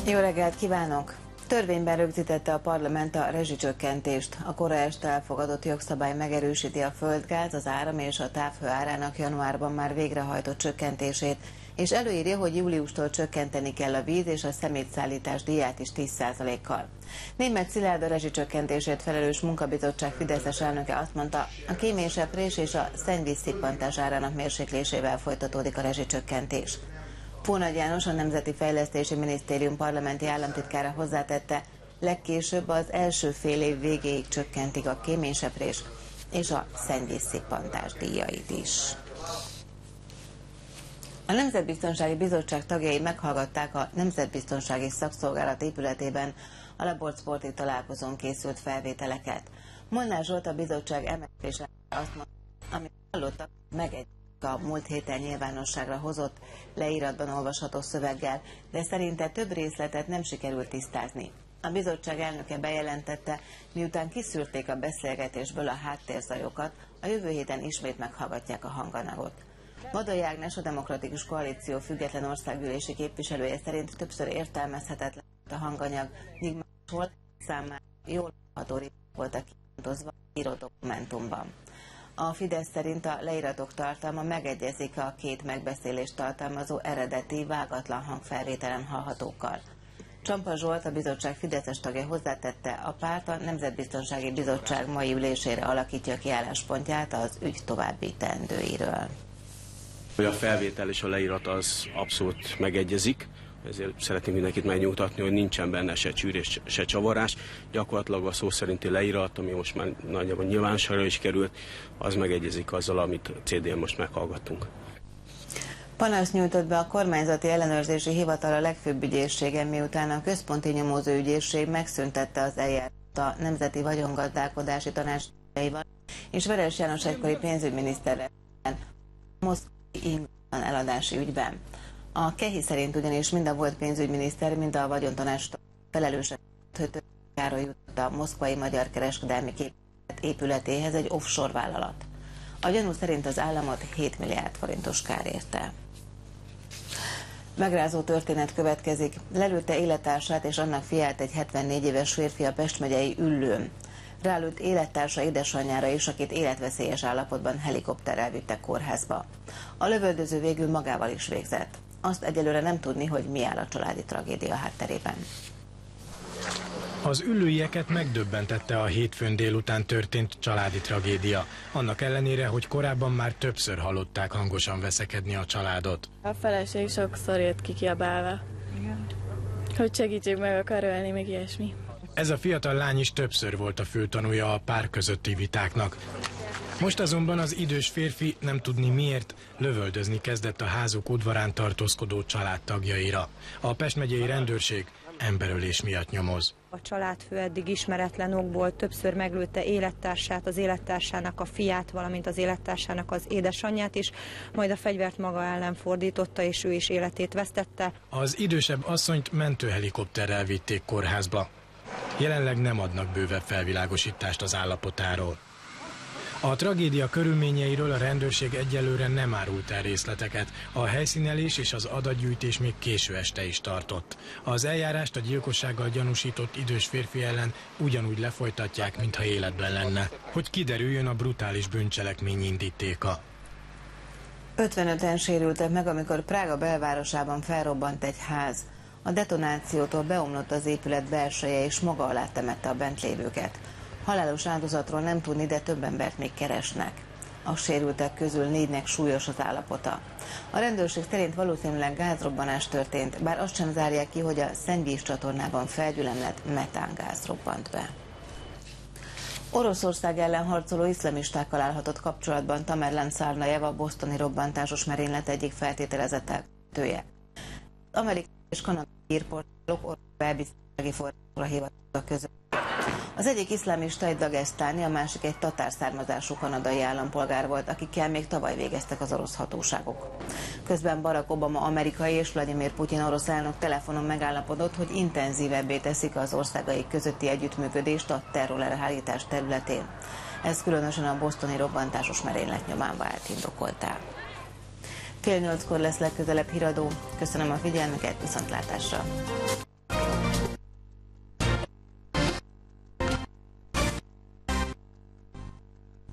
Jó reggelt kívánok! Törvényben rögzítette a parlament a rezsicsökkentést. A kora este elfogadott jogszabály megerősíti a földgáz, az áram és a távhő árának januárban már végrehajtott csökkentését, és előírja, hogy júliustól csökkenteni kell a víz és a szemétszállítás díját is 10%-kal. Németh Szilárd, a rezsicsökkentésért felelős munkabizottság fideszes elnöke azt mondta, a kéményseprés és a szennyvíz szippantás árának mérséklésével folytatódik a rezsicsökkentés. Pónagy János, a Nemzeti Fejlesztési Minisztérium parlamenti államtitkára hozzátette, legkésőbb az első fél év végéig csökkentik a kéményseprés és a szennyvízszippantás díjait is. A Nemzetbiztonsági Bizottság tagjai meghallgatták a Nemzetbiztonsági Szakszolgálat épületében a laborsporti találkozón készült felvételeket. Molnár Zsolt, a bizottság emelése azt mondta, amit hallottak, megegyezik a múlt héten nyilvánosságra hozott, leíratban olvasható szöveggel, de szerinte több részletet nem sikerült tisztázni. A bizottság elnöke bejelentette, miután kiszűrték a beszélgetésből a háttérzajokat, a jövő héten ismét meghallgatják a hanganyagot. Vadai Ágnes, a Demokratikus Koalíció független országgyűlési képviselője szerint többször értelmezhetetlen a hanganyag, míg máshol számára jól hallható voltak kipontozva írott dokumentumban. A Fidesz szerint a leíratok tartalma megegyezik a két megbeszélést tartalmazó eredeti, vágatlan hangfelvételen hallhatókkal. Csampa Zsolt, a bizottság fideszes tagja hozzátette, a párt a Nemzetbiztonsági Bizottság mai ülésére alakítja ki álláspontját az ügy további teendőiről. A felvétel és a leírat az abszolút megegyezik, ezért szeretném mindenkit megnyugtatni, hogy nincsen benne se csűrés, se csavarás. Gyakorlatilag a szó szerinti leírat, ami most már nagyjából nyilvánosságra is került, az megegyezik azzal, amit CD-n most meghallgattunk. Panaszt nyújtott be a kormányzati ellenőrzési hivatal a legfőbb ügyészségen, miután a központi nyomozóügyészség megszüntette az eljárást a Nemzeti Vagyongazdálkodási Tanácsaival és Veres János egykori pénzügyminiszterrel a moszkvai ingatlan eladási ügyben. A Kehi szerint ugyanis mind a volt pénzügyminiszter, mind a vagyontanács felelősek Károly jutott a moszkvai Magyar Kereskedelmi Képviselet épületéhez egy offshore vállalat. A gyanú szerint az államot 7 milliárd forintos kár érte. Megrázó történet következik. Lelőtte élettársát és annak fiát egy 74 éves férfi a Pest megyei Üllőn. Rálőtt élettársa édesanyjára is, akit életveszélyes állapotban helikopterrel vittek kórházba. A lövöldöző végül magával is végzett. Azt egyelőre nem tudni, hogy mi áll a családi tragédia hátterében. Az üllőieket megdöbbentette a hétfőn délután történt családi tragédia. Annak ellenére, hogy korábban már többször hallották hangosan veszekedni a családot. A feleség sokszor jött ki kiabálva, hogy segítség meg akar ölni, még ilyesmi. Ez a fiatal lány is többször volt a főtanúja a pár közötti vitáknak. Most azonban az idős férfi nem tudni miért lövöldözni kezdett a házuk udvarán tartózkodó családtagjaira. A Pest megyei rendőrség emberölés miatt nyomoz. A családfő eddig ismeretlen okból többször meglőtte élettársát, az élettársának a fiát, valamint az élettársának az édesanyját is, majd a fegyvert maga ellen fordította, és ő is életét vesztette. Az idősebb asszonyt mentőhelikopterrel vitték kórházba. Jelenleg nem adnak bővebb felvilágosítást az állapotáról. A tragédia körülményeiről a rendőrség egyelőre nem árult el részleteket. A helyszínelés és az adatgyűjtés még késő este is tartott. Az eljárást a gyilkossággal gyanúsított idős férfi ellen ugyanúgy lefolytatják, mintha életben lenne, hogy kiderüljön a brutális bűncselekmény indítéka. 55-en sérültek meg, amikor Prága belvárosában felrobbant egy ház. A detonációtól beomlott az épület belseje, és maga alá temette a bent lévőket. Halálos áldozatról nem tudni, de több embert még keresnek. A sérültek közül 4-nek súlyos az állapota. A rendőrség szerint valószínűleg gázrobbanás történt, bár azt sem zárják ki, hogy a szennyvíz csatornában felgyülemlett metángáz robbant be. Oroszország ellen harcoló iszlamistákkal állhatott kapcsolatban Tamerlan Tsarnaev, a bostoni robbantásos merénylet egyik feltételezett elkövetője. Az amerikai és kanadai hírportálok orosz belbiztonsági forrásokra hivatkoztak között. Az egyik iszlámista egy dagesztáni, a másik egy tatár származású kanadai állampolgár volt, akikkel még tavaly végeztek az orosz hatóságok. Közben Barack Obama amerikai és Vladimir Putyin orosz elnök telefonon megállapodott, hogy intenzívebbé teszik az országaik közötti együttműködést a terrorelhárítás területén. Ez különösen a bostoni robbantásos merénylet nyomán vált indokoltá. 7:30-kor lesz legközelebb híradó. Köszönöm a figyelmüket, viszontlátásra!